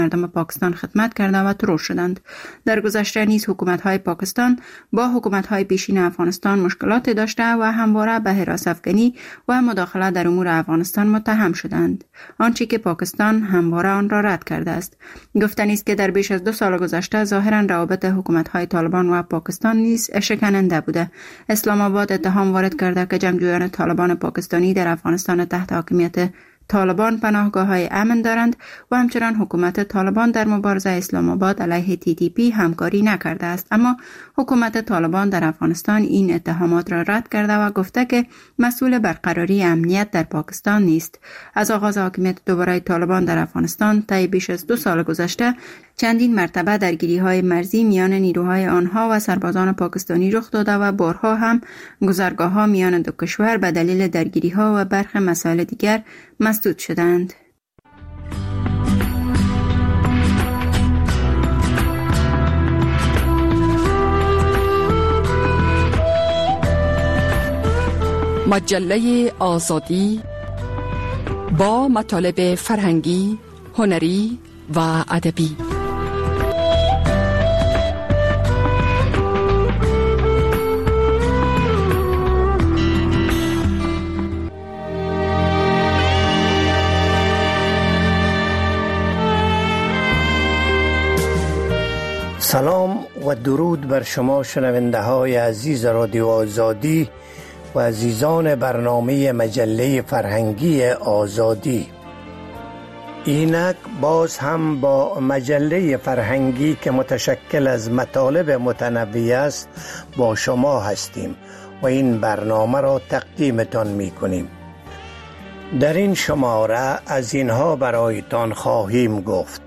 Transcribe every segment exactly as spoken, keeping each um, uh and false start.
مردم پاکستان خدمت کرده و ترور شدند. در گذشته نیز حکومت‌های پاکستان با حکومت‌های پیشین افغانستان مشکلات داشته و همواره به حراس افغانی و مداخله در امور افغانستان متهم شدند، آنچه که پاکستان همواره آن را رد کرده است. گفتنی است که در بیش از دو سال گذشته ظاهراً روابط حکومت‌های طالبان و پاکستان نیز شکننده بوده. اسلام آباد اتهام وارد کرده که جنگجویان طالبان پاکستانی در افغانستان تحت حاکمیت طالبان پناهگاه‌های امن دارند و همچنان حکومت طالبان در مبارزه اسلام آباد علیه تی تی پی همکاری نکرده است. اما حکومت طالبان در افغانستان این اتهامات را رد کرده و گفته که مسئول برقراری امنیت در پاکستان نیست. از آغاز حاکمیت دوباره طالبان در افغانستان طی بیش از دو سال گذشته چندین مرتبه درگیری‌های مرزی میان نیروهای آنها و سربازان پاکستانی رخ داده و بارها هم گذرگاه‌ها میان دو کشور به دلیل درگیری‌ها و برخی مسائل دیگر مسدود شدند. مجله آزادی با مطالب فرهنگی، هنری و ادبی. سلام و درود بر شما شنونده های عزیز رادیو آزادی و عزیزان برنامه مجله فرهنگی آزادی. اینک باز هم با مجله فرهنگی که متشکل از مطالب متنوع است با شما هستیم و این برنامه را تقدیمتان می کنیم. در این شماره از اینها برایتان خواهیم گفت: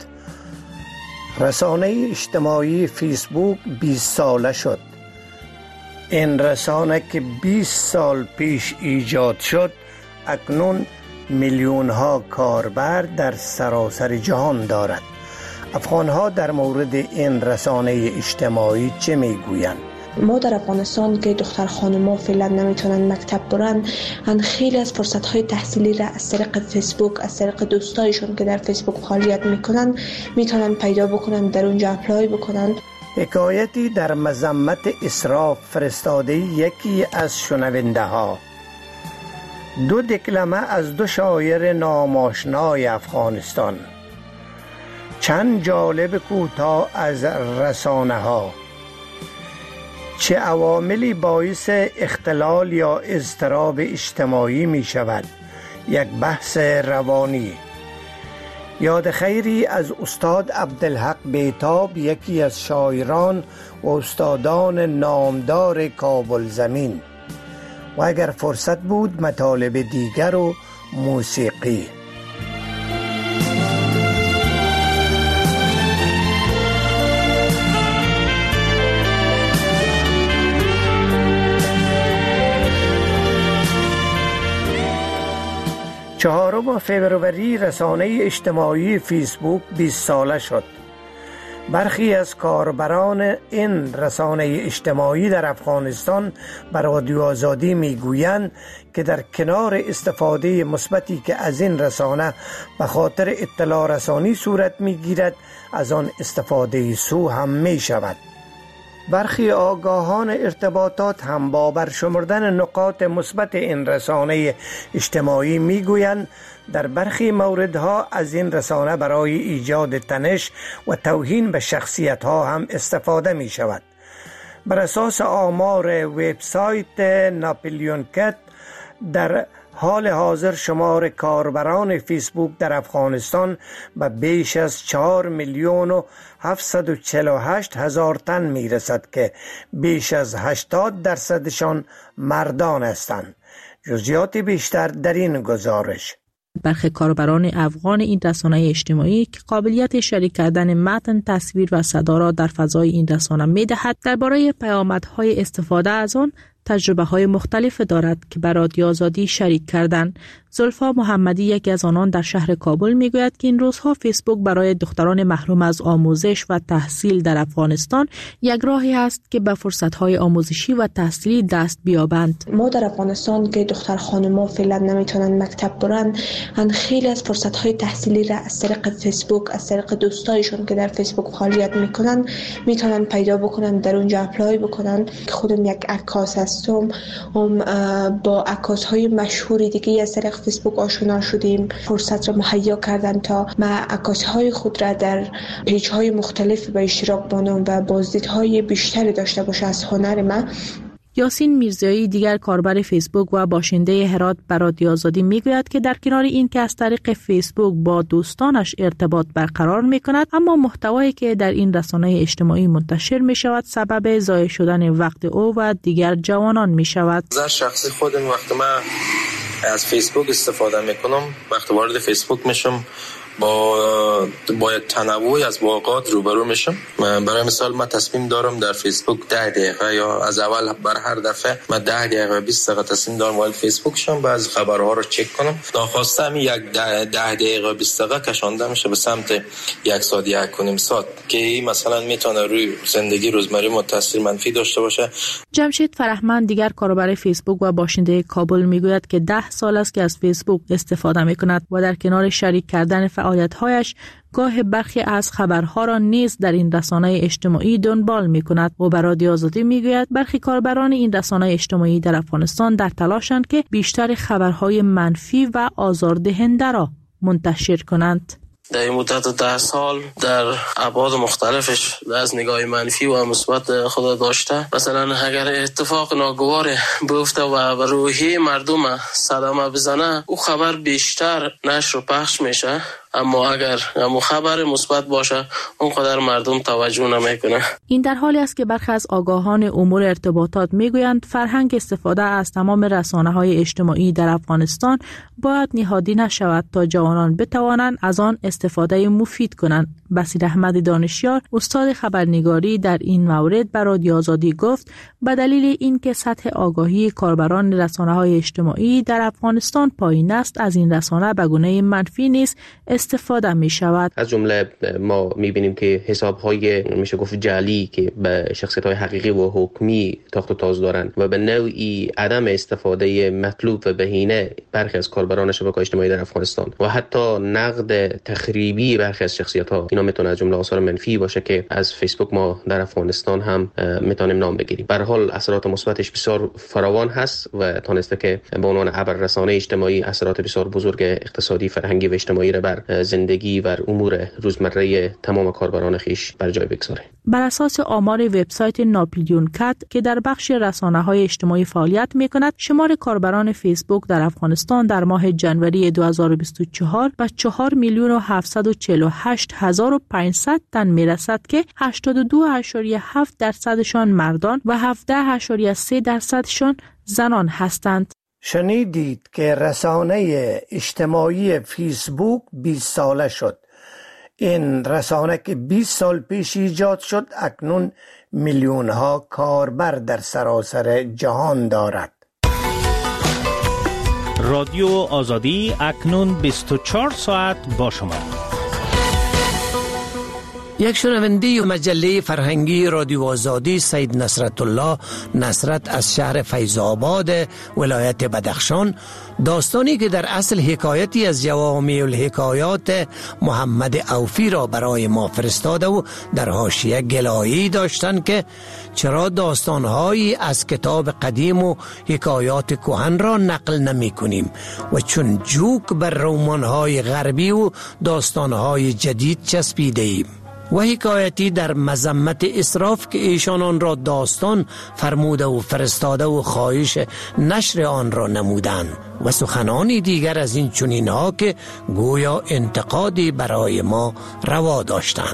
رسانه اجتماعی فیسبوک بیست ساله شد. این رسانه که بیست سال پیش ایجاد شد اکنون میلیون ها کاربر در سراسر جهان دارد. افغان‌ها در مورد این رسانه اجتماعی چه میگویند؟ ما در افغانستان که دختر خانم‌ها فعلا نمیتونن مکتب برن، ان خیلی از فرصت‌های تحصیلی را از طریق فیسبوک، از طریق دوستایشون که در فیسبوک فعالیت میکنن میتونن پیدا بکنن، در اونجا اپلای بکنن. حکایتی در مذمت اسراف فرستاده یکی از شنونده ها. دو دکلمه از دو شاعر ناماشنای افغانستان. چند جالب کوتاه از رسانه ها. چه عواملی باعث اختلال یا اضطراب اجتماعی می شود؟ یک بحث روانی. یاد خیری از استاد عبدالحق بیتاب، یکی از شاعران و استادان نامدار کابل زمین. و اگر فرصت بود مطالب دیگر و موسیقی. چهارم فوریه رسانه اجتماعی فیسبوک بیست ساله شد. برخی از کاربران این رسانه اجتماعی در افغانستان به رادیو آزادی میگویند که در کنار استفاده مثبتی که از این رسانه به خاطر اطلاع رسانی صورت میگیرد، از آن استفاده سو هم می شود. برخی آگاهان ارتباطات هم با برشمردن نقاط مثبت این رسانه اجتماعی میگویند در برخی موردها از این رسانه برای ایجاد تنش و توهین به شخصیت ها هم استفاده می شود. بر اساس آمار وبسایت ناپلیون کت، در حال حاضر شمار کاربران فیسبوک در افغانستان به بیش از چهار میلیون و هفتصد و چهل و هشت هزار تن می رسد که بیش از هشتاد درصدشان مردان هستند. جزئیات بیشتر در این گزارش. برخی کاربران افغان این رسانه اجتماعی که قابلیت شریک کردن متن، تصویر و صدا را در فضای این رسانه می دهد، درباره پیامدهای استفاده از آن تجربه های مختلف دارد که بر رادیو آزادی شریک کردند. زلفا محمدی یکی از آنان در شهر کابل میگوید که این روزها فیسبوک برای دختران محروم از آموزش و تحصیل در افغانستان یک راهی است که به فرصت‌های آموزشی و تحصیلی دست بیابند. ما در افغانستان که دختر خانم‌ها فعلا نمیتونن مکتب برن، ان خیلی از فرصت‌های تحصیلی را از طریق فیسبوک، از طریق دوستایشون که در فیسبوک فعالیت میکنن میتونن پیدا بکنن، در اونجا اپلای بکنن. خودم یک عکاس هستم، هم با عکاس‌های مشهوری دیگه از طریق فیسبوک آشنا شدیم، فرصت را مهیا کردن تا ما عکاس‌های خود را در پیج‌های مختلف به اشتراک بانم و بازدیدهای بیشتری داشته باشه از هنر ما. یاسین میرزایی دیگر کاربر فیسبوک و باشنده هرات بر رادیو آزادی میگوید که در کنار این که از طریق فیسبوک با دوستانش ارتباط برقرار میکند، اما محتوایی که در این رسانه اجتماعی منتشر میشود سبب ضایع شدن وقت او و دیگر جوانان میشود. از شخصی خودم وقتی من از فیسبوک استفاده میکنم، وقتی وارد فیسبوک میشم با با یک تنوعی از واقعات روبرو میشم. برای مثال من تصمیم دارم در فیسبوک ده دقیقه یا از اول بر هر دفعه من ده دقیقه بیست دقیقه تصمیم دارم وارد فیسبوک شم، بعضی خبرها رو چک کنم. ناخواسته یک ده, ده دقیقه بیست دقیقه کشانده میشه به سمت یک ساعت یک و نیم ساعت که مثلا میتونه روی زندگی روزمره ما تاثیر منفی داشته باشه. جمشید فرهمند دیگر کاربر فیسبوک و باشنده کابل میگوید که ده سال است که از فیسبوک استفاده میکند و در کنار شریک کردن فعالیت‌هایش گاه برخی از خبرها را نیز در این رسانه اجتماعی دنبال می‌کند و بر رادیو آزادی می‌گوید برخی کاربران این رسانه اجتماعی در افغانستان در تلاشند که بیشتر خبرهای منفی و آزاردهنده را منتشر کنند. در این مدت ده سال در ابعاد مختلفش از نگاه منفی و مثبت خود داشته. مثلا اگر اتفاق ناگوار بیفته و به روحیه مردم صدمه بزنه، او خبر بیشتر نشر و پخش میشه، اما اگر همون خبر مثبت باشه اونقدر مردم توجه نمیکنه. این در حالی است که برخی از آگاهان امور ارتباطات میگویند فرهنگ استفاده از تمام رسانه‌های اجتماعی در افغانستان باید نهادی نشود تا جوانان بتوانند از آن استفاده مفید کنند. بصیر احمد دانشیار استاد خبرنگاری در این مورد بر رادیو آزادی گفت به دلیل اینکه سطح آگاهی کاربران رسانه‌های اجتماعی در افغانستان پایین است، از این رسانه به گونه منفی نیز استفاده می شود. از جمله ما می بینیم که حساب‌های میشه گفت جعلی که به شخصیت‌های حقیقی و حکمی تاخت و تاز دارند و به نوعی عدم استفاده مطلوب و بهینه برخی از کاربران شبکه‌های اجتماعی در افغانستان و حتی نقد تخریبی برخی از شخصیت‌ها، اینا میتونه از جمله آثار منفی باشه که از فیسبوک ما در افغانستان هم میتونیم نام بگیریم. به هر حال اثرات مثبتش بسیار فراوان هست و تونسته که به عنوان ابر رسانه اجتماعی اثرات بسیار بزرگ اقتصادی، فرهنگی و اجتماعی را بر زندگی و امور روزمره تمام کاربران خیش بر جای بگذاره. بر اساس آمار وبسایت ناپلیون کات که در بخش رسانه‌های اجتماعی فعالیت می‌کند، شمار کاربران فیسبوک در افغانستان در ماه ژانویه دو هزار و بیست و چهار به چهار میلیون و هفتصد و چهل و هشت هزار و پانصد تن میرسد که هشتاد و دو اشاریه هفت درصدشان مردان و هفده اشاریه سه درصدشان زنان هستند. شنیدید که رسانه اجتماعی فیسبوک بیست ساله شد. این رسانه که بیست سال پیش ایجاد شد اکنون میلیون ها کاربر در سراسر جهان دارد. رادیو آزادی اکنون بیست و چهار ساعت با شما. یک شنونده مجله فرهنگی رادیو آزادی سید نصرت الله نصرت از شهر فیض آباد ولایت بدخشان داستانی که در اصل حکایتی از جوامع الحکایات محمد اوفی را برای ما فرستاده و در حاشیه گلایی داشتند که چرا داستانهایی از کتاب قدیم و حکایات کهن را نقل نمی کنیم و چون جوک بر رمان‌های غربی و داستانهای جدید چسبیده ایم. و حکایتی در مذمت اسراف که ایشان آن را داستان فرموده و فرستاده و خواهش نشر آن را نمودند و سخنانی دیگر از این چنین ها که گویا انتقادی برای ما روا داشتند.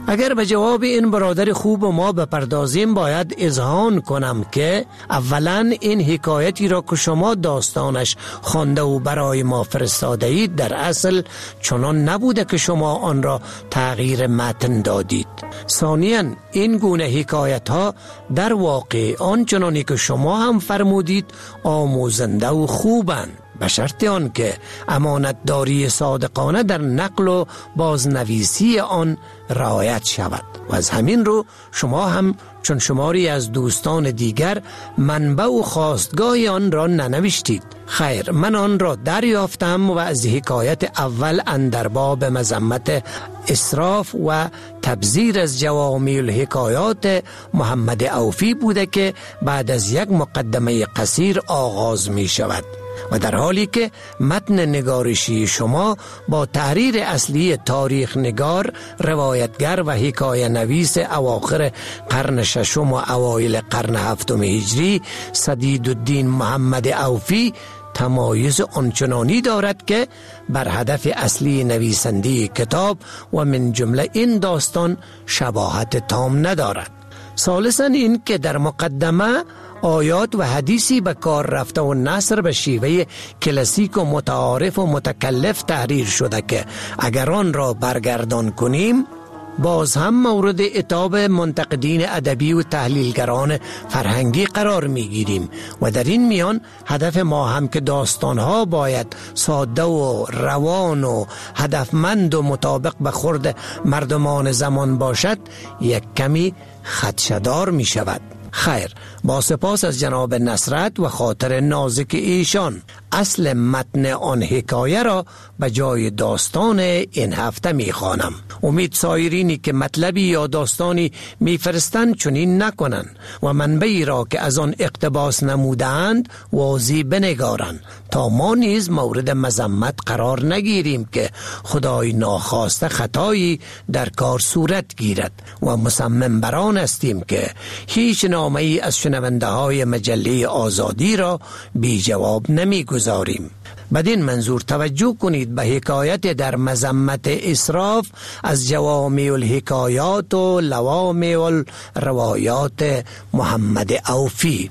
اگر به جواب این برادر خوب ما بپردازیم، باید اذعان کنم که اولا این حکایتی را که شما داستانش خوانده و برای ما فرستاده اید در اصل چنان نبوده که شما آن را تغییر متن دادید. ثانیاً این گونه حکایت ها در واقع آنچنانی که شما هم فرمودید آموزنده و خوبند، به شرط آن که امانتداری صادقانه در نقل و بازنویسی آن رعایت شود. و از همین رو شما هم چون شماری از دوستان دیگر منبع و خواستگاه آن را ننوشتید. خیر، من آن را دریافتم و از حکایت اول اندر باب مذمت اسراف و تبذیر از جوامع الحکایات محمد اوفی بوده که بعد از یک مقدمه قصیر آغاز می شود، و در حالی که متن نگارشی شما با تحریر اصلی تاریخ نگار، روایتگر و حکایه نویس اواخر قرن ششم و اوایل قرن هفتم هجری سدیدالدین محمد اوفی تمایز آنچنانی دارد که بر هدف اصلی نویسنده کتاب و من جمله این داستان شباهت تام ندارد. ثالثاً این که در مقدمه آیات و حدیثی به کار رفته و نثر به شیوه کلاسیک و متعارف و متکلف تحریر شده که اگر آن را برگردان کنیم باز هم مورد عتاب منتقدین ادبی و تحلیلگران فرهنگی قرار میگیریم. و در این میان هدف ما هم که داستانها باید ساده و روان و هدفمند و مطابق به خورد مردمان زمان باشد یک کمی خدشه‌دار می شود. خیر، با سپاس از جناب نصرت و خاطر نازک ایشان، اصل متن آن حکایه را به جای داستان این هفته می خوانم. امید سایرینی که مطلبی یا داستانی می فرستند چنین نکنند و منبعی را که از آن اقتباس نمودند واضح بنگارند تا ما نیز مورد مذمت قرار نگیریم که خدای ناخواسته خطایی در کار صورت گیرد. و مصمم بران استیم که هیچ نامه ای از شنونده های مجله آزادی را بی جواب نمی گذاریم. بدین منظور توجه کنید به حکایت در مذمت اسراف از جوامع الحکایات و لوامع الروایات محمد اوفی.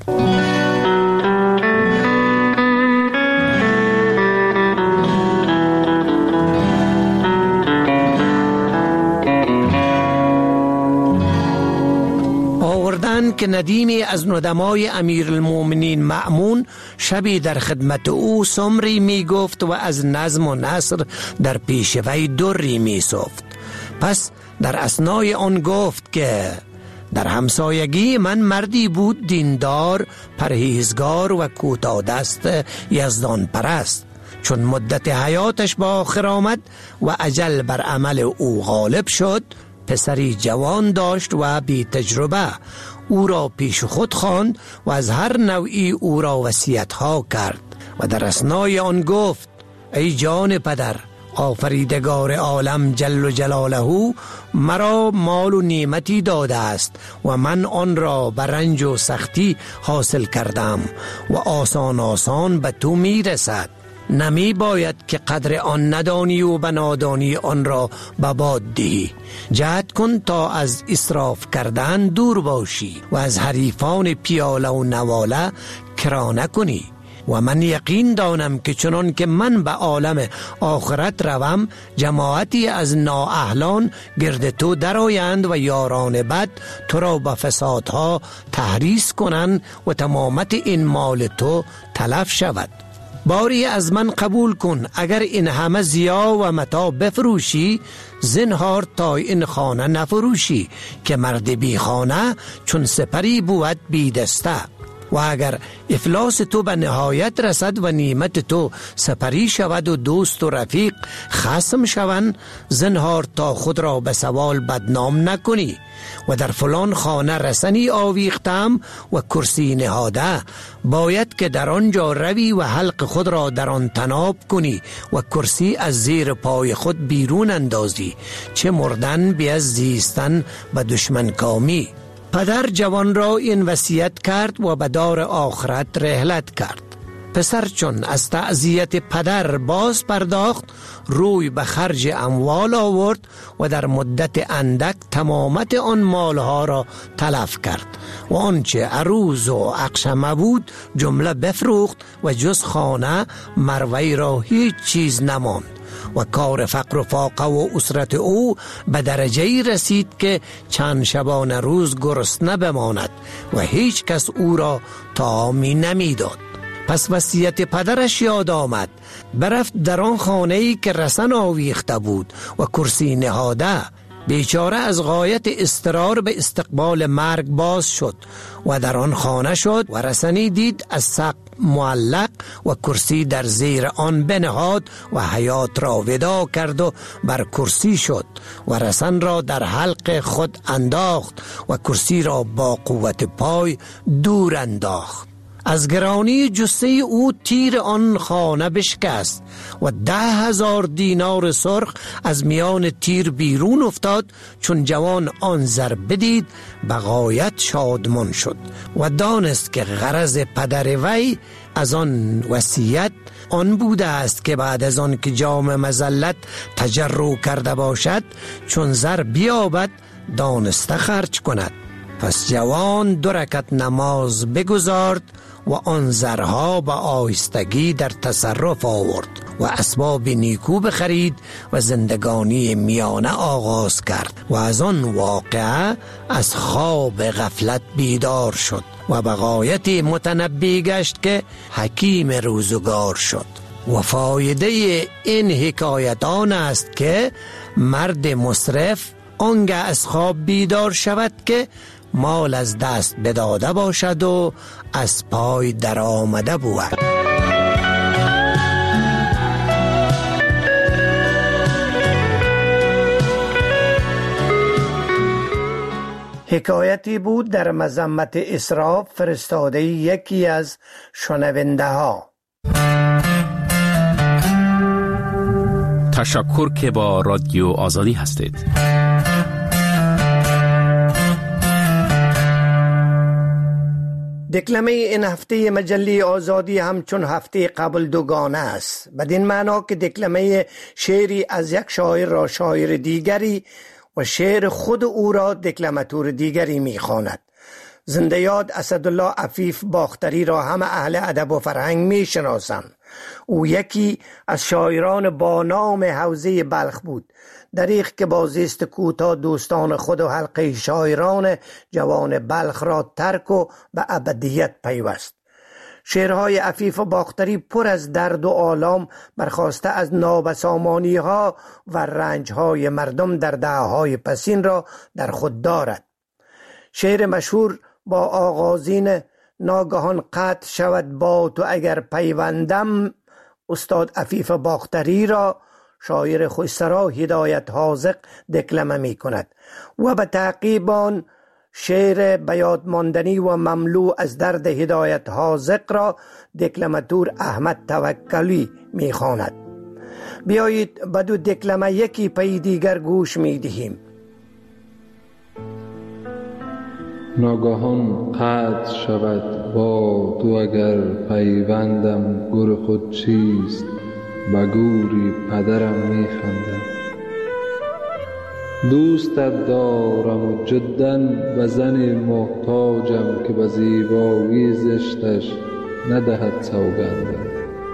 که ندیمی از ندمای امیرالمومنین مأمون شبی در خدمت او سمری می گفت و از نظم و نثر در پیش وی دری می سفت. پس در اثنای آن گفت که در همسایگی من مردی بود دیندار، پرهیزگار و کوتاه‌دست یزدان پرست. چون مدت حیاتش با آخر آمد و اجل بر عمل او غالب شد، پسری جوان داشت و بی تجربه. او را پیش خود خواند و از هر نوعی او را وصیت‌ها کرد و در اثنای آن گفت: ای جان پدر، آفریدگار عالم جل جلاله مرا مال و نعمتی داده است و من آن را به رنج و سختی حاصل کردم و آسان آسان به تو می رسد. نمی باید که قدر آن ندانی و به نادانی آن را به باد دهی. جهد کن تا از اسراف کردن دور باشی و از حریفان پیاله و نواله کرانه کنی. و من یقین دانم که چنان که من به عالم آخرت روم، جماعتی از نااهلان گرد تو درآیند و یاران بد تو را به فسادها تحریص کنند و تمامت این مال تو تلف شود. باری از من قبول کن، اگر این همه ضیاع و متاع بفروشی، زنهار تا این خانه نفروشی که مرد بی خانه چون سپری بود بی دسته. و اگر افلاس تو به نهایت رسد و نعمت تو سپری شود و دوست و رفیق خصم شوند، زنهار تا خود را به سوال بدنام نکنی. و در فلان خانه رسنی آویختم و کرسی نهاده، باید که در آنجا روی و حلق خود را در آن تناب کنی و کرسی از زیر پای خود بیرون اندازی، چه مردن بی از زیستن به دشمن کامی. پدر جوان را این وصیت کرد و به دار آخرت رحلت کرد. پسر چون از تعزیت پدر باز پرداخت، روی به خرج اموال آورد و در مدت اندک تمامت آن مالها را تلف کرد و آنچه عروض و اقشمه بود جمله بفروخت و جز خانه مروی را هیچ چیز نماند و کار فقر و فاقه و اسرت او به درجه‌ای رسید که چند شبانه روز گرسنه بماند و هیچ کس او را طعامی نمیداد. پس وصیت پدرش یاد آمد، برفت در آن خانه‌ای که رسن آویخته بود و کرسی نهاده. بیچاره از غایت اضطرار به استقبال مرگ باز شد و در آن خانه شد و رسنی دید از سقف معلق و کرسی در زیر آن بنهاد و حیات را ودا کرد و بر کرسی شد و رسن را در حلق خود انداخت و کرسی را با قوت پای دور انداخت. از گرانی جثه او تیر آن خانه بشکست و ده هزار دینار سرخ از میان تیر بیرون افتاد. چون جوان آن ضربه دید به غایت شادمان شد و دانست که غرض پدر وی از آن وصیت آن بوده است که بعد از آن که جام مذلت تجرع کرده باشد، چون زر بیابد دانسته خرج کند. پس جوان دو رکعت نماز بگزارد و آن زرها به آهستگی در تصرف آورد و اسباب نیکو بخرید و زندگانی میانه آغاز کرد و از آن واقعه از خواب غفلت بیدار شد و به غایت متنبی گشت که حکیم روزگار شد. و فایده این حکایتان است که مرد مصرف آنگه از خواب بیدار شود که مال از دست بداده باشد و از پای در آمده بود. حکایتی بود در مذمت اسراف فرستاده یکی از شنونده ها. تشکر که با رادیو آزادی هستید. دکلمه این هفته مجله آزادی همچون هفته قبل دوگانه است، بدین معنا که دکلمه شعری از یک شاعر را شاعر دیگری و شعر خود او را دکلماتور دیگری می‌خواند. زنده یاد اسدالله عفیف باختری را همه اهل ادب و فرهنگ می‌شناسند. او یکی از شاعران با نام حوزه بلخ بود، دریغ که با زیست کوتاه دوستان خود و حلقه شاعران جوان بلخ را ترک و به ابدیت پیوست. شعرهای عفیف باختری پر از درد و آلام برخاسته از نابسامانی ها و رنج های مردم در دهه‌های پسین را در خود دارد. شعر مشهور با آغازین ناگهان قطع شود با تو اگر پیوندم استاد عفیف باختری را شاعر خوشسرا هدایت حاذق دکلمه می کند و به تعقیب آن شعر بیاد ماندنی و مملو از درد هدایت حاذق را دکلماتور احمد توکلی می خواند. بیایید به دو دکلمه یکی پی دیگر گوش می دهیم. ناگهان قطع شود با تو اگر پیوندم گر خود چیست به گوری پدرم میخندم. دوستت دارم و جدا و زن محتاجم که به زیبایی زشتش ندهد سوگندم.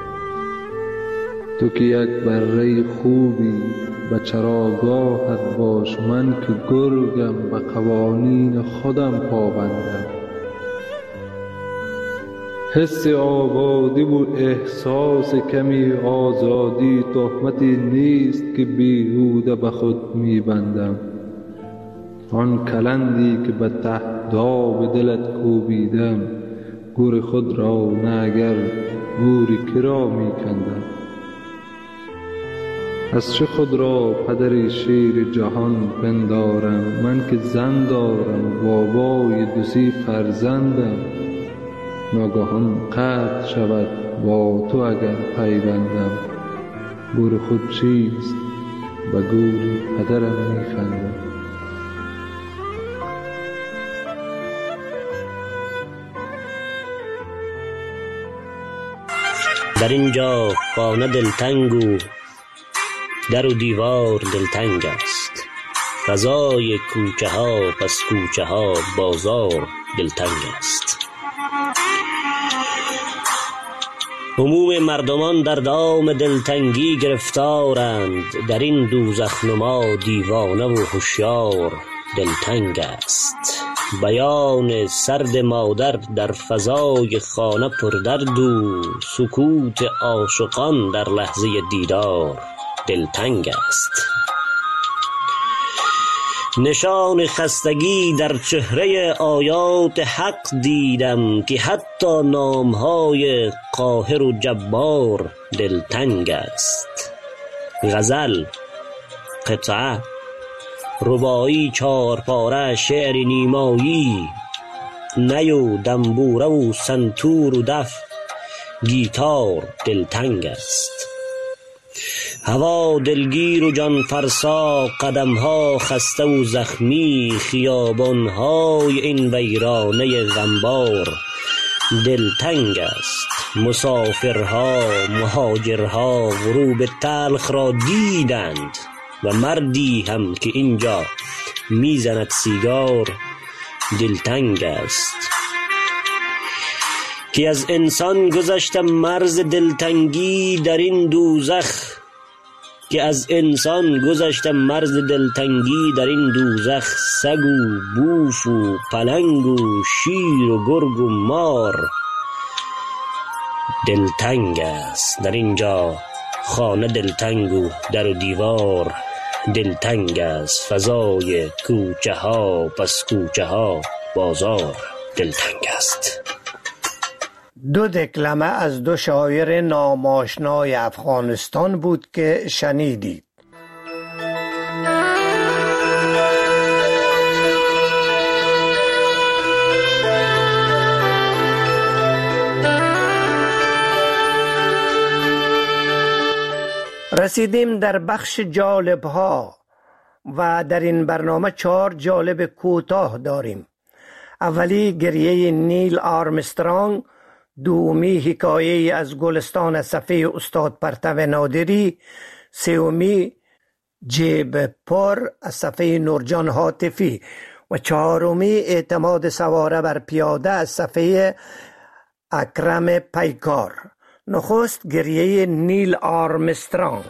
تو که یک بره خوبی به چراگاهت باش، من که گرگم به قوانین خودم پابندم. حس آبادی و احساس کمی آزادی تهمتی نیست که بیهوده به خود میبندم. آن کلندی که به تهداب دلت کوبیدم، گور خود را نه اگر گوری کرا میکندم. از چه خود را پدر شیر جهان پندارم، من که زن دارم بابای دوسی فرزندم. ناگهان قطع شود با تو اگر پیوندم، گور خود چیست و گوری پدرم میخندم. در اینجا خانه دلتنگ و در و دیوار دلتنگ است. فضای کوچه ها پس کوچه ها بازار دلتنگ است. عموم مردمان در دام دلتنگی گرفتارند. در این دوزخ نما دیوانه و هوشیار دلتنگ است. بیان سرد مادر در فضای خانه پردرد و سکوت عاشقان در لحظه دیدار دلتنگ است. نشان خستگی در چهره آیات حق دیدم که حتی نامهای قاهر و جبار دلتنگ است. غزل، قطعه، رباعی، چارپاره، شعر نیمایی، نی و دنبوره و سنتور و دف، گیتار دلتنگ است. هوا دلگیر و جان فرسا، قدمها خسته و زخمی، خیابانهای این ویرانه غمبار دلتنگ است. مسافرها، مهاجرها غروب تلخ را دیدند و مردی هم که اینجا میزند سیگار دلتنگ است. که از انسان گذشته مرز دلتنگی در این دوزخ که از انسان گذشته مرز دلتنگی در این دوزخ، سگ و بوف و پلنگ و شیر و گرگ و مار دلتنگ است. در اینجا خانه دلتنگ و در و دیوار دلتنگ است. فضای کوچه ها پس کوچه ها بازار دلتنگ است. دو دکلمه از دو شاعر ناماشنای افغانستان بود که شنیدید. رسیدیم در بخش جالب ها و در این برنامه چهار جالب کوتاه داریم. اولی گریه نیل آرمسترانگ، دومی حکایه از گلستان صفحه استاد پرتو نادری، سومی جیب پر از صفحه نورجان حاطفی و چهارمی اعتماد سواره بر پیاده از صفحه اکرم پیکار. نخست گریه نیل آرمسترانگ.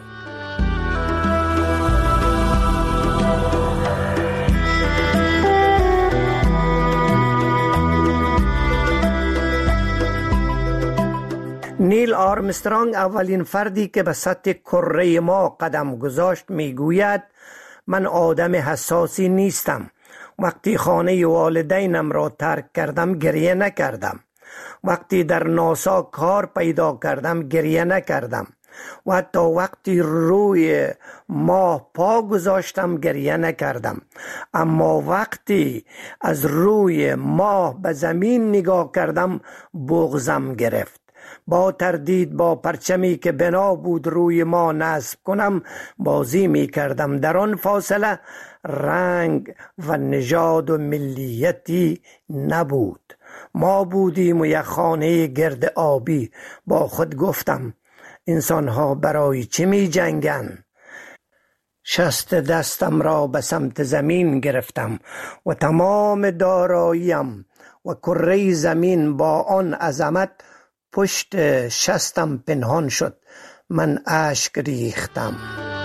نیل آرمسترانگ اولین فردی که به سطح کره ما قدم گذاشت میگوید من آدم حساسی نیستم. وقتی خانه والدینم را ترک کردم گریه نکردم. وقتی در ناسا کار پیدا کردم گریه نکردم. و حتی وقتی روی ماه پا گذاشتم گریه نکردم. اما وقتی از روی ماه به زمین نگاه کردم بغضم گرفت. با تردید با پرچمی که بنا بود روی ما نصب کنم بازی می کردم. در آن فاصله رنگ و نژاد و ملیتی نبود. ما بودیم و یک خانه گرد آبی. با خود گفتم انسان ها برای چی می جنگن؟ شست دستم را به سمت زمین گرفتم و تمام داراییم و کره زمین با آن عظمت پشت شستم پنهان شد. من اشک ریختم.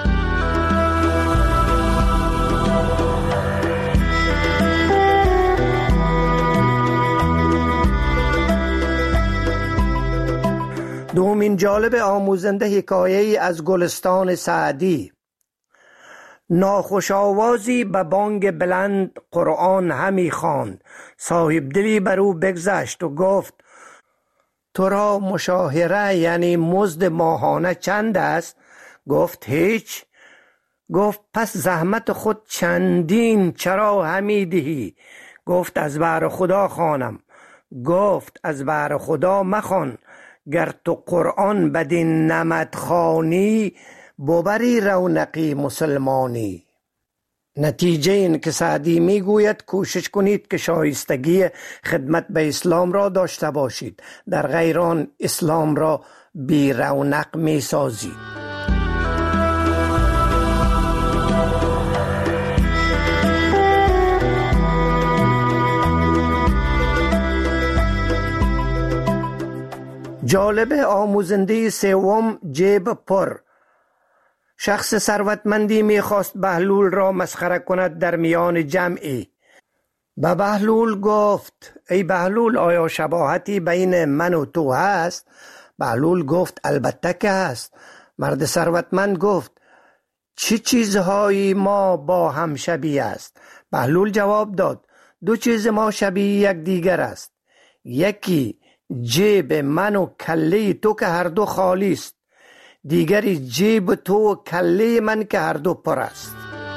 دومین جالب آموزنده حکایه‌ای از گلستان سعدی. ناخوش آوازی به بانگ بلند قرآن همی خواند. صاحب دلی بر او بگذشت و گفت تو را مشاهره یعنی مزد ماهانه چند است؟ گفت هیچ. گفت پس زحمت خود چندین چرا همی دهی؟ گفت از بهر خدا خوانم. گفت از بهر خدا مخوان. گر تو قرآن بدین نمط خوانی ببری رونقی مسلمانی. نتیجه این که سعدی میگوید کوشش کنید که شایستگی خدمت به اسلام را داشته باشید، در غیر آن اسلام را بی رونق می سازید. جالب آموزنده سوم جیب پر. شخص ثروتمندی میخواست بهلول را مسخره کند در میان جمعی. به بهلول گفت ای بهلول آیا شباهتی بین من و تو هست؟ بهلول گفت البته که هست. مرد ثروتمند گفت چه چیزهایی ما با هم شبیه است؟ بهلول جواب داد دو چیز ما شبیه یک دیگر است. یکی جیب من و کله تو که هر دو خالی است، دیگری جیب تو و کله من که هر دو پر است.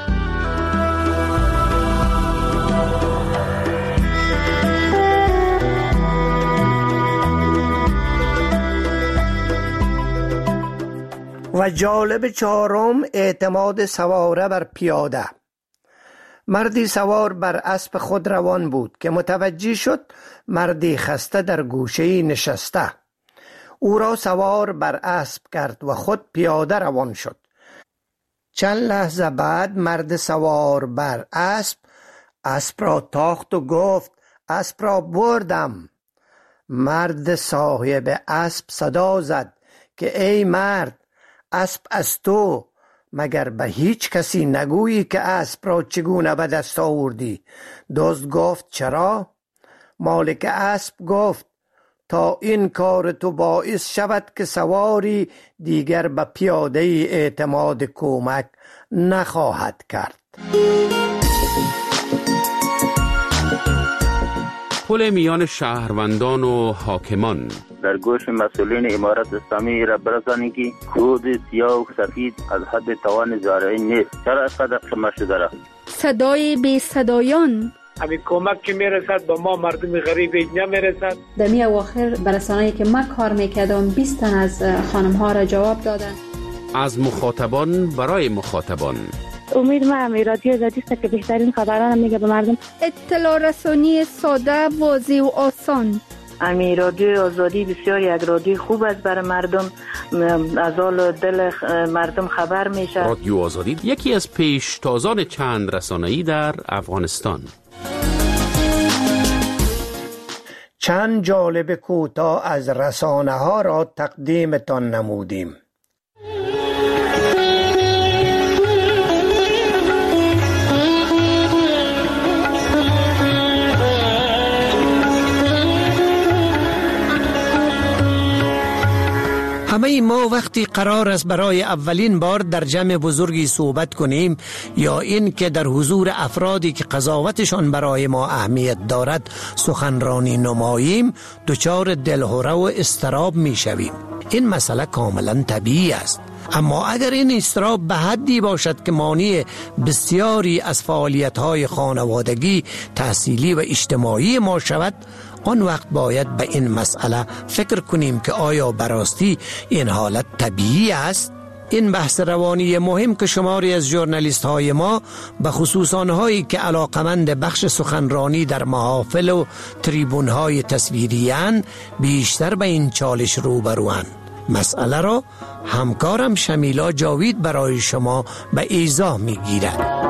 و جالب چهارم اعتماد سواره بر پیاده. مردی سوار بر اسب خود روان بود که متوجه شد مردی خسته در گوشه‌ای نشسته. او را سوار بر اسب کرد و خود پیاده روان شد. چند لحظه بعد مرد سوار بر اسب اسب را تاخت و گفت اسب را بردم. مرد صاحب اسب صدا زد که ای مرد، اسب از تو، مگر به هیچ کسی نگویی که اسب را چگونه به دست آوردی؟ دزد گفت چرا؟ مالک اسب گفت تا این کار تو باعث شود که سواری دیگر به پیاده اعتماد کمک نخواهد کرد. پل میان شهروندان و حاکمان. در گوش مسئولین امارت اسلامی را برسانید که کود سیاه و سفید از حد توان زارعی نیست. چرا اینقدر قیمت شده را؟ صدای بی صدایان. همین کمک که میرسد به ما مردم غریب نمیرسد. در می اواخر برسانه‌ای که من کار میکردم بیست تن از خانم ها را جواب دادن. از مخاطبان برای مخاطبان. امید ما هم رادیو آزادی است که بهترین خبران میگه به مردم. اطلاع رسانی ساده، واضح و آسان. امی رادیو آزادی بسیار یک رادیو خوب است برای مردم، از حال دل مردم خبر میشه. رادیو آزادی یکی از پیشتازان چند رسانه‌ای در افغانستان. چند جالب کوتاه از رسانه ها را تقدیمتان نمودیم. همه ما وقتی قرار است برای اولین بار در جمع بزرگی صحبت کنیم یا این که در حضور افرادی که قضاوتشان برای ما اهمیت دارد سخنرانی نماییم، دچار دلهره و اضطراب می شویم. این مسئله کاملا طبیعی است. اما اگر این اضطراب به حدی باشد که مانع بسیاری از فعالیت‌های خانوادگی، تحصیلی و اجتماعی ما شود، آن وقت باید به این مسئله فکر کنیم که آیا براستی این حالت طبیعی است؟ این بحث روانی مهم که شماری از ژورنالیست های ما به خصوص آنهایی که علاقمند بخش سخنرانی در محافل و تریبون های تصویری اند بیشتر به این چالش روبروند. مسئله را همکارم شمیلا جاوید برای شما به ایضاح می گیرد.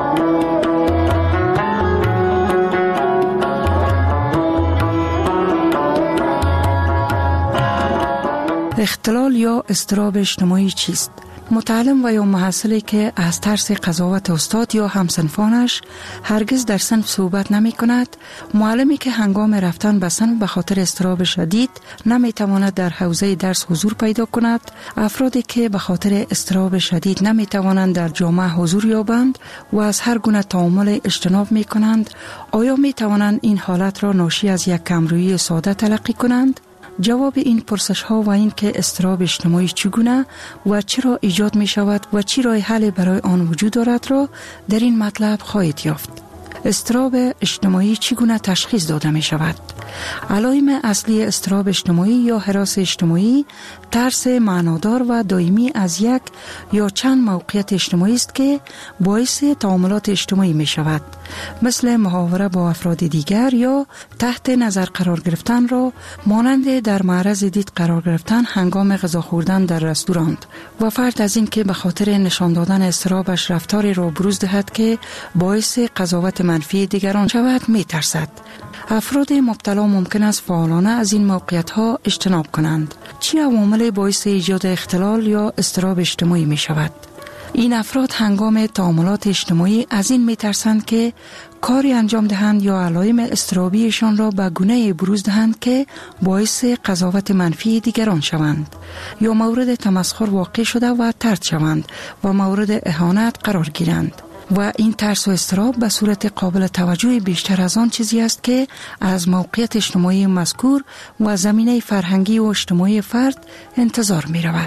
اختلال یا اضطراب اجتماعی چیست؟ متعلم و یا محصلی که از ترس قضاوت استاد یا همسنفانش هرگز در صنف صحبت نمی کند، معلمی که هنگام رفتن به صنف به خاطر اضطراب شدید نمی تواند در حوزه درس حضور پیدا کند، افرادی که به خاطر اضطراب شدید نمی توانند در جامعه حضور یابند و از هر گونه تعامل اجتناب می کنند، آیا می توانند این حالت را ناشی از یک کمرویی ساده تلقی کنند؟ جواب این پرسش ها و این که اضطراب اجتماعی چگونه و چرا ایجاد می شود و چی راه حل برای آن وجود دارد را در این مطلب خواهید یافت. اضطراب اجتماعی چگونه تشخیص داده می شود؟ علائم اصلی اضطراب اجتماعی یا هراس اجتماعی ترس معنادار و دائمی از یک یا چند موقعیت اجتماعی است که باعث تعاملات اجتماعی می شود مثل محاوره با افراد دیگر یا تحت نظر قرار گرفتن را مانند در معرض دید قرار گرفتن هنگام غذا خوردن در رستوران و فرد از این که به خاطر نشان دادن اضطرابش رفتاری را بروز دهد که باعث قضاوت منفی دیگران شود می ترسد. افراد مبتلا ممکن است فعالانه از این موقعیت‌ها اجتناب کنند. چه عواملی باعث ایجاد اختلال یا اضطراب اجتماعی می شود؟ این افراد هنگام تعاملات اجتماعی از این می ترسند که کاری انجام دهند یا علائم اضطرابیشان را به گونه‌ای بروز دهند که باعث قضاوت منفی دیگران شوند یا مورد تمسخر واقع شده و طرد شوند و مورد اهانت قرار گیرند. و این ترس و اضطراب به صورت قابل توجه بیشتر از آن چیزی است که از موقعیت اجتماعی مذکور و زمینه فرهنگی و اجتماعی فرد انتظار می رود.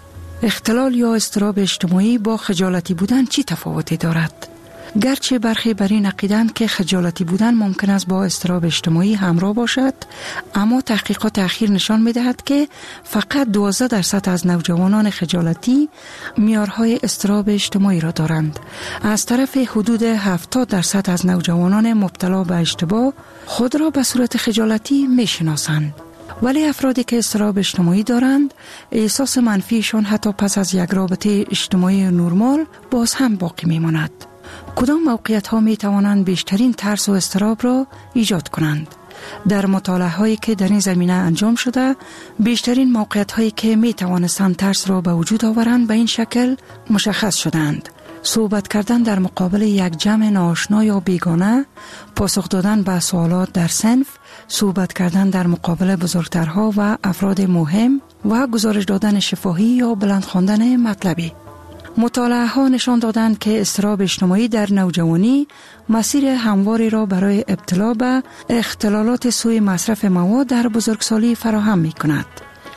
اختلال یا اضطراب اجتماعی با خجالتی بودن چی تفاوتی دارد؟ گرچه برخی بر این عقیدند که خجالتی بودن ممکن است با اضطراب اجتماعی همراه باشد، اما تحقیقات اخیر نشان می‌دهد که فقط دوازده درصد از نوجوانان خجالتی معیارهای اضطراب اجتماعی را دارند. از طرف حدود هفتاد درصد از نوجوانان مبتلا به اشتباه خود را به صورت خجالتی می‌شناسند. ولی افرادی که اضطراب اجتماعی دارند، احساس منفیشان حتی پس از یک رابطه اجتماعی نرمال باز هم باقی می‌ماند. کدام موقعیت ها می توانند بیشترین ترس و اضطراب را ایجاد کنند؟ در مطالعه هایی که در این زمینه انجام شده، بیشترین موقعیت هایی که می توانستند ترس را به وجود آورند به این شکل مشخص شدند: صحبت کردن در مقابل یک جمع ناآشنا یا بیگانه، پاسخ دادن به سوالات در صنف، صحبت کردن در مقابل بزرگترها و افراد مهم و گزارش دادن شفاهی یا بلند خواندن مطلبی. مطالعه ها نشان دادند که اضطراب اجتماعی در نوجوانی مسیر همواری را برای ابتلا به اختلالات سوی مصرف مواد در بزرگسالی فراهم می کند.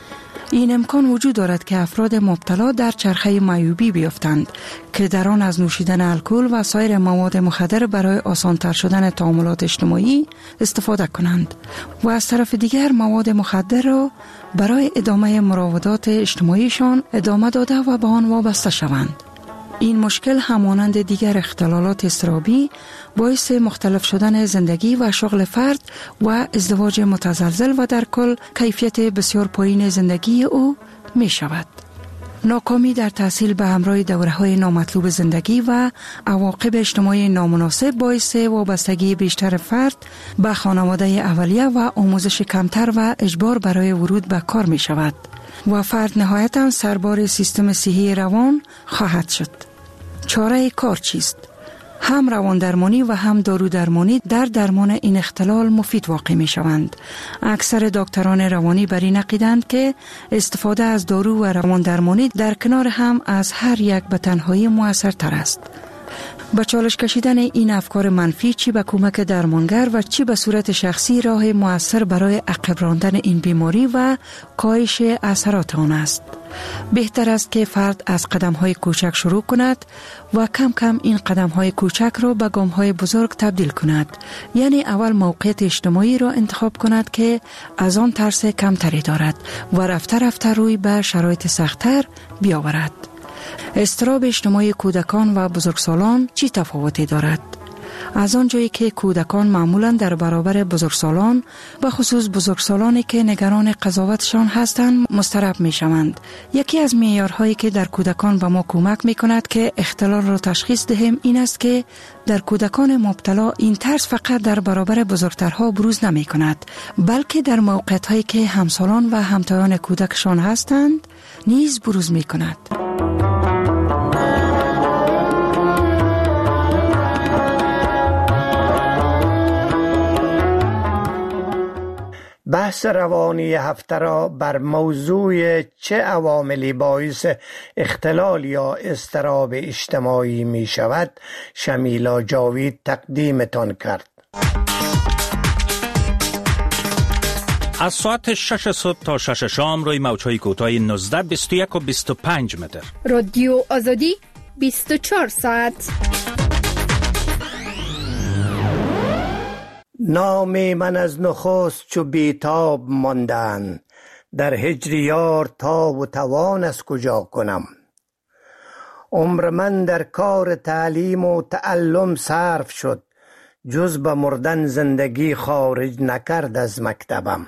این امکان وجود دارد که افراد مبتلا در چرخه معیوبی بیفتند که در آن از نوشیدن الکل و سایر مواد مخدر برای آسان‌تر شدن تعاملات اجتماعی استفاده کنند و از طرف دیگر مواد مخدر را برای ادامه مراودات اجتماعیشان ادامه داده و به آن وابسته شوند. این مشکل همانند دیگر اختلالات اضطرابی باعث مختلف شدن زندگی و شغل فرد و ازدواج متزلزل و در کل کیفیت بسیار پایین زندگی او می شود. ناکامی در تحصیل به همراه دوره‌های نامطلوب زندگی و عواقب اجتماعی نامناسب باعث وابستگی بیشتر فرد به خانواده اولیه و آموزش کمتر و اجبار برای ورود به کار می شود و فرد نهایتاً سربار سیستم صحی روان خواهد شد. چاره کار چیست؟ هم روان درمانی و هم دارو درمانی در درمان این اختلال مفید واقع می شوند. اکثر دکتران روانی بر این عقیدند که استفاده از دارو و روان درمانی در کنار هم از هر یک به تنهایی مؤثرتر است. با چالش کشیدن این افکار منفی چی به کمک درمانگر و چی به صورت شخصی راه مؤثر برای عقب راندن این بیماری و کاهش اثرات آن است. بهتر است که فرد از قدم‌های کوچک شروع کند و کم کم این قدم‌های کوچک را به گام‌های بزرگ تبدیل کند. یعنی اول موقعیت اجتماعی را انتخاب کند که از آن ترس کمتری دارد و رفته رفته روی به شرایط سخت‌تر بیاورد. اضطراب اجتماعی کودکان و بزرگسالان چی تفاوتی دارد؟ از آنجایی که کودکان معمولاً در برابر بزرگسالان و خصوص بزرگسالانی که نگران قضاوتشان هستند مضطرب می شوند. یکی از معیارهایی که در کودکان به ما کمک می کند که اختلال را تشخیص دهیم این است که در کودکان مبتلا این ترس فقط در برابر بزرگترها بروز نمی کند، بلکه در موقعیت‌هایی که همسالان و همتایان کودکشان هستند نیز بروز می کند. بحث روانی هفته را بر موضوع چه عواملی باعث اختلال یا اضطراب اجتماعی می شود شمیلا جاوید تقدیمتان کرد. از ساعت شش صبح تا شش شام روی موج‌های کوتاه نوزده، بیست و یک و بیست و پنج متر. رادیو آزادی بیست و چهار ساعت. نام من از نخست چو بیتاب ماندن، در هجر یار تاب و توان از کجا کنم. عمر من در کار تعلیم و تعلم صرف شد، جز به مردن زندگی خارج نکرد از مکتبم.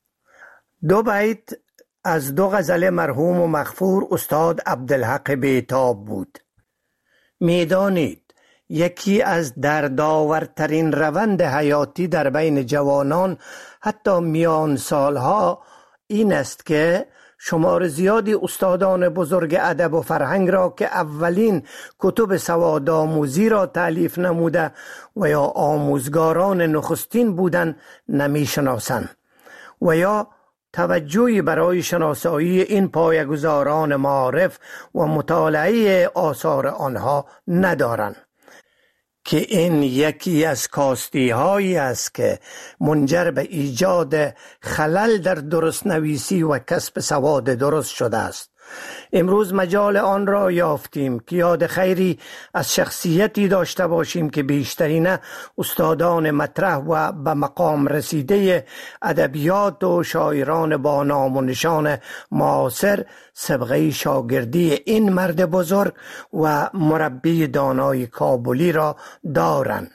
دو بیت از دو غزل مرحوم و مغفور استاد عبدالحق بیتاب بود. میدانید یکی از دردآورترین روند حیاتی در بین جوانان حتی میان سالها این است که شمار زیادی استادان بزرگ ادب و فرهنگ را که اولین کتب سوادآموزی را تألیف نموده و یا آموزگاران نخستین بودند نمی‌شناسند و یا توجهی برای شناسایی این پایه‌گذاران معارف و مطالعه آثار آنها ندارند که این یکی از کاستی هایی است که منجر به ایجاد خلل در درست نویسی و کسب سواد درست شده است. امروز مجال آن را یافتیم که یاد خیری از شخصیتی داشته باشیم که بیشترین استادان مطرح و به مقام رسیده ادبیات و شاعران با نام و نشان معاصر سابقه شاگردی این مرد بزرگ و مربی دانای کابلی را دارند.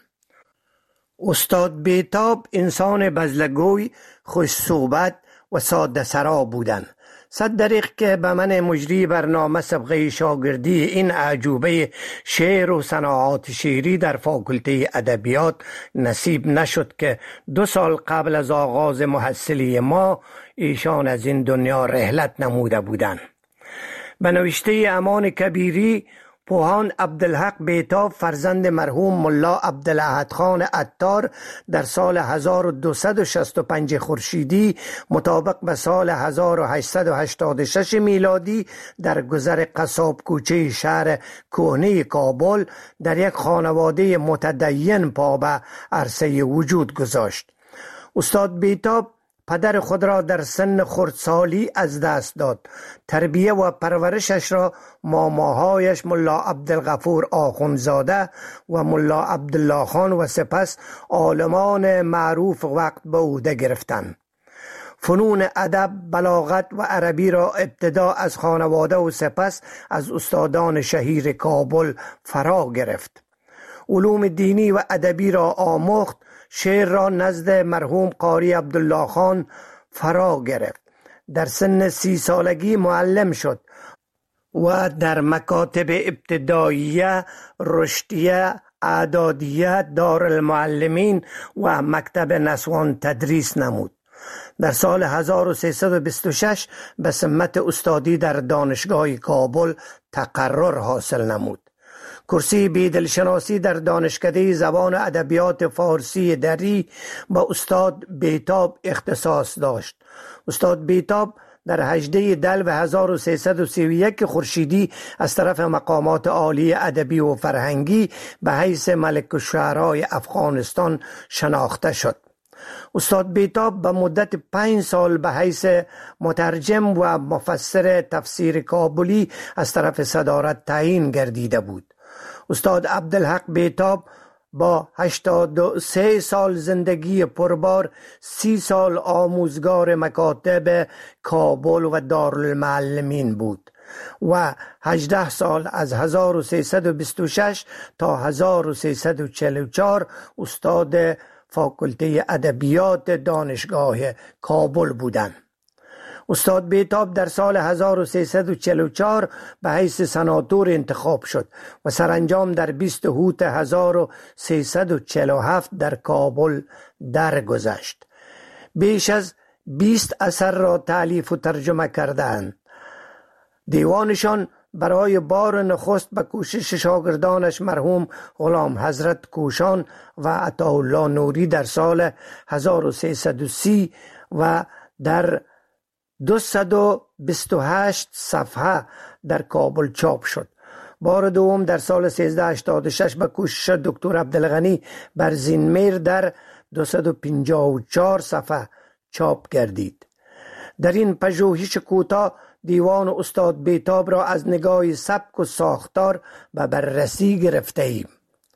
استاد بیتاب انسان بزلگوی، خوش صحبت و ساده سرا بودند. صد دریغ که به من مجری برنامه سابقه شاگردی این اعجوبه شعر و صناعات شعری در فاکولته ادبیات نصیب نشد که دو سال قبل از آغاز محصلی ما ایشان از این دنیا رحلت نموده بودند. به نوشته امان کبیری پوهان عبدالحق بیتاب فرزند مرحوم ملا عبدالاحد خان عطار در سال هزار و دویست و شصت و پنج خورشیدی مطابق به سال هزار و هشتصد و هشتاد و شش میلادی در گذر قصاب کوچه شهر کهنه کابل در یک خانواده متدین پا به عرصه وجود گذاشت. استاد بیتاب پدر خود را در سن خردسالی از دست داد. تربیه و پرورشش را ماماهایش ملا عبدالغفور آخوندزاده و ملا عبدالله خان و سپس عالمان معروف وقت به عهده گرفتند. فنون ادب، بلاغت و عربی را ابتدا از خانواده و سپس از استادان شهیر کابل فرا گرفت. علوم دینی و ادبی را آموخت. شعر را نزد مرحوم قاری عبدالله خان فرا گرفت. در سن سی سالگی معلم شد و در مکاتب ابتداییه، رشدیه، اعدادیه، دارالمعلمین و مکتب نسوان تدریس نمود. در سال هزار و سیصد و بیست و شش به سمت استادی در دانشگاه کابل تقرر حاصل نمود. کرسی بیدلشناسی در دانشکده زبان ادبیات فارسی دری با استاد بیتاب اختصاص داشت. استاد بیتاب در هجده دلو هزار و سیصد و سی و یک خورشیدی از طرف مقامات عالی ادبی و فرهنگی به حیث ملک الشعرای افغانستان شناخته شد. استاد بیتاب به مدت پنج سال به حیث مترجم و مفسر تفسیر کابلی از طرف صدارت تعیین گردیده بود. استاد عبدالحق بیتاب با هشتاد و سه سال زندگی پربار، سی سال آموزگار مکاتب کابل و دارالمعلمین بود و هجده سال از هزار و سیصد و بیست و شش تا هزار و سیصد و چهل و چهار استاد فاکولته ادبیات دانشگاه کابل بودند. استاد بیتاب در سال هزار و سیصد و چهل و چهار به حیث سناتور انتخاب شد و سرانجام در بیست اوت هزار و سیصد و چهل و هفت در کابل درگذشت. بیش از بیست اثر را تألیف و ترجمه کردند. دیوانشان برای بار نخست به کوشش شاگردانش مرحوم غلام حضرت کوشان و عطاالله نوری در سال هزار و سیصد و سی و در دویست و بیست و هشت صفحه در کابل چاپ شد. بار دوم در سال سیزده هشتاد و شش به کوشش دکتر عبدالغنی برزینمیر در دویست و پنجاه و چهار صفحه چاپ گردید. در این پژوهش کوتاه دیوان استاد بیتاب را از نگاه سبک و ساختار به بررسی گرفته ایم.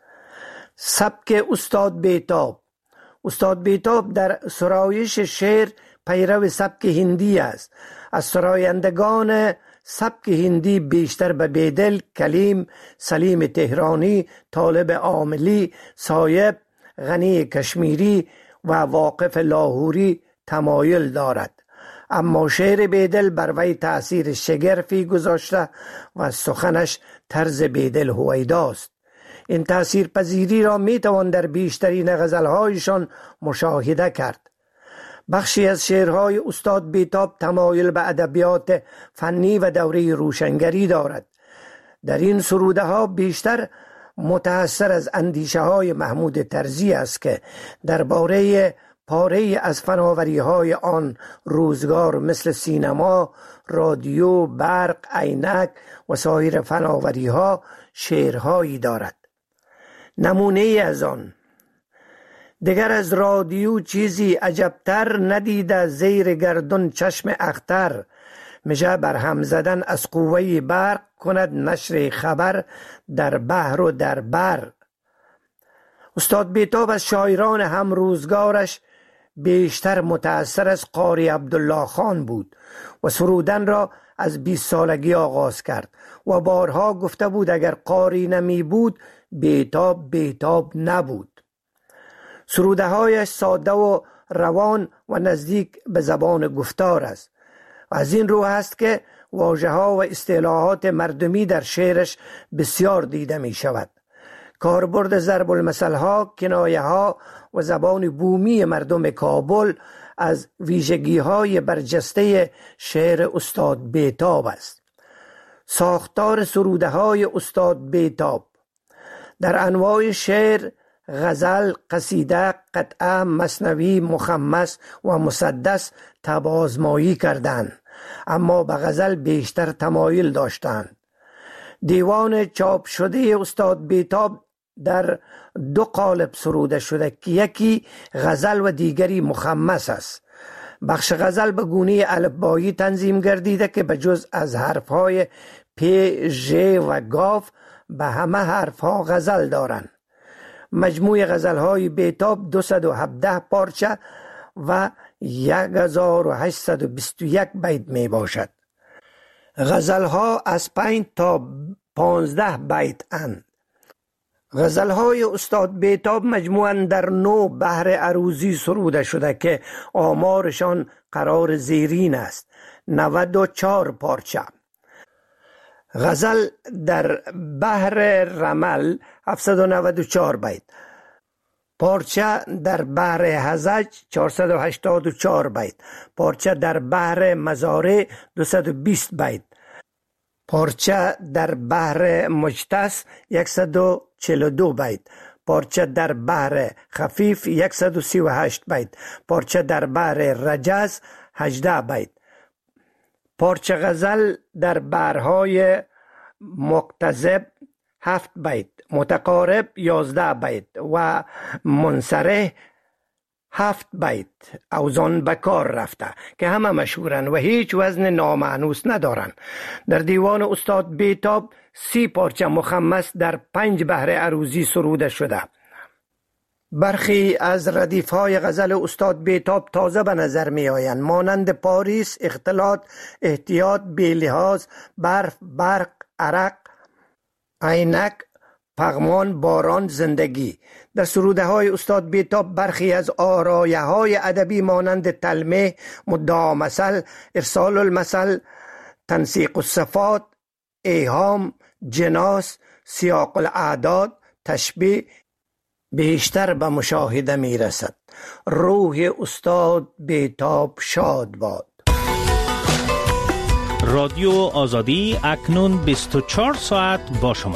سبک استاد بیتاب. استاد بیتاب در سرایش شعر پیرو سبک هندی است. از سرایندگان سبک هندی بیشتر به بیدل، کلیم، سلیم تهرانی، طالب عاملی، صایب، غنی کشمیری و واقف لاهوری تمایل دارد، اما شعر بیدل بر وی تأثیر شگرفی گذاشته و سخنش طرز بیدل هویداست. این تأثیر پذیری را می توان در بیشترین غزلهایشان مشاهده کرد. بخشی از شعرهای استاد بیتاب تمایل به ادبیات فنی و دوره روشنگری دارد. در این سروده ها بیشتر متأثر از اندیشه های محمود طرزی است که درباره پاره از فناوری های آن روزگار مثل سینما، رادیو، برق، عینک و سایر فناوری ها شعرهایی دارد. نمونه از آن: دگر از رادیو چیزی عجبتر، ندیده زیر گردون چشم اختر، میشه بر هم زدن از قوه برق، کند نشر خبر در بحر و در بر. استاد بیتاب از شاعران هم روزگارش بیشتر متأثر از قاری عبدالله خان بود و سرودن را از بیست سالگی آغاز کرد و بارها گفته بود اگر قاری نمی بود بیتاب بیتاب نبود. سروده هایش ساده و روان و نزدیک به زبان گفتار است و از این رو است که واژه ها و اصطلاحات مردمی در شعرش بسیار دیده می شود. کاربرد ضرب المثل ها، کنایه ها و زبان بومی مردم کابل از ویژگی های برجسته شعر استاد بیتاب است. ساختار سروده های استاد بیتاب در انواع شعر، غزل، قصیده، قطعه، مثنوی، مخمس و مسدس تبازمایی کردند، اما به غزل بیشتر تمایل داشتند. دیوان چاپ شده استاد بیتاب در دو قالب سروده شده که یکی غزل و دیگری مخمس است. بخش غزل به گونه الفبایی تنظیم گردیده که به جز از حرفهای پ، ژ و گاف به همه حرفها غزل دارند. مجموع غزلهای بیتاب دویست و هفده پارچه و یک هزار و هشتصد و بیست و یک بیت می باشد. غزلها از پنج تا پانزده بیت اند. غزلهای استاد بیتاب مجموعاً در نو بحر عروضی سروده شده که آمارشان قرار زیرین است. نود و چهار پارچه. غزل در بحر رمل هفتصد و نود و چهار بیت. پارچه در بحر هزج چهارصد و هشتاد و چهار بیت. پارچه در بحر مزارع دویست و بیست بیت. پارچه در بحر مجتس صد و چهل و دو بیت. پارچه در بحر خفیف صد و سی و هشت بیت. پارچه در بحر رجز هجده بیت. پارچه غزل در بحرهای مقتضب هفت بیت، متقارب یازده بیت و منصرح هفت بیت اوزان بکار رفته که همه مشهورن و هیچ وزن نامانوس ندارن. در دیوان استاد بیتاب سی پارچه مخمس در پنج بحر عروضی سروده شده. برخی از ردیف‌های غزل استاد بیتاب تازه به نظر می آیند، مانند پاریس، اختلاط، احتیاط، بی‌لحاظ، برف، برق، عرق، عینک، پغمان، باران، زندگی. در سروده های استاد بیتاب برخی از آرایه های ادبی مانند تلمیح، مدعا مثل، ارسال المثل، تنسیق الصفات، ایهام، جناس، سیاق الاعداد، تشبیه بیشتر به مشاهده می رسد. روح استاد بیتاب شاد باد. رادیو آزادی اکنون بیست و چهار ساعت با شما.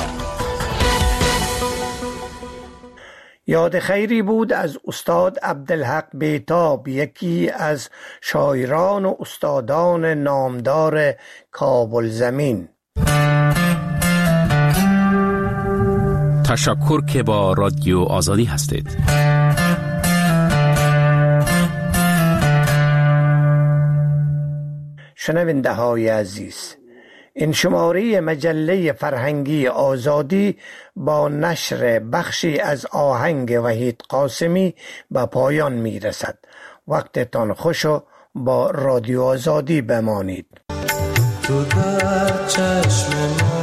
یاد خیری بود از استاد عبدالحق بیتاب، یکی از شاعران و استادان نامدار کابل زمین. تشکر که با رادیو آزادی هستید. شنونده های عزیز، این شماره مجله فرهنگی آزادی با نشر بخشی از آهنگ وحید قاسمی به پایان می رسد. وقتتان خوش و با رادیو آزادی بمانید. تو در چشم